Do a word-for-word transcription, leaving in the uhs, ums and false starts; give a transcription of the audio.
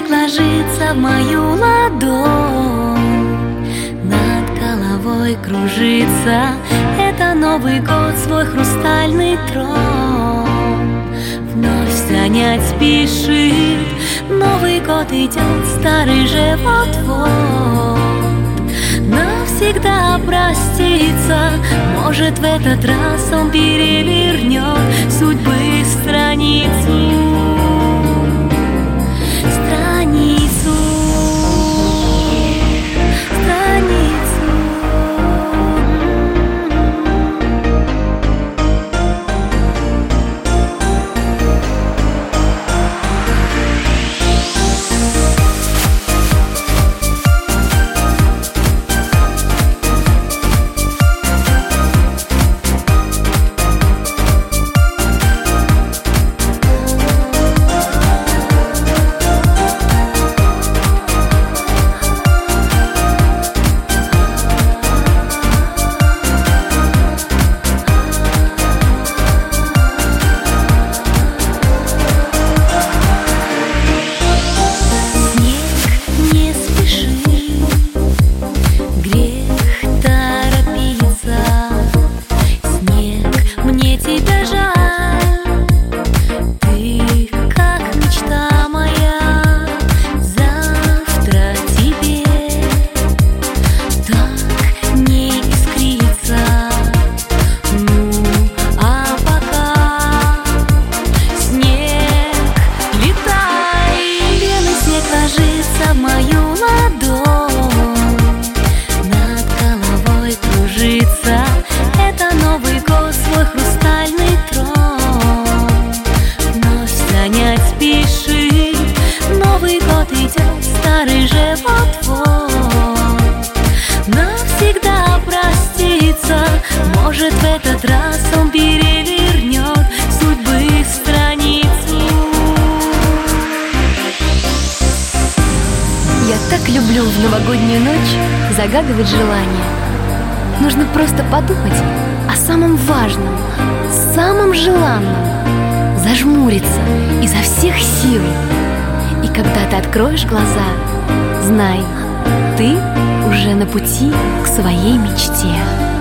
снег ложится в мою ладонь, над головой кружится. Это Новый год, свой хрустальный трон вновь занять спешит. Новый год идет, старый же вот-вот навсегда проститься. Может, в этот раз он перевернет судьбы страницу. Страницу, страницу. В мою ладонь, над головой кружится. Это Новый год, свой хрустальный трон вновь занять спешит. Новый год идет, старый же вот-вот навсегда проститься. Может, в этот раз он перевернет судьбы страницу. Я так люблю в новогоднюю ночь загадывать желания. Нужно просто подумать о самом важном, самом желанном, зажмуриться изо всех сил. И когда ты откроешь глаза, знай, ты уже на пути к своей мечте.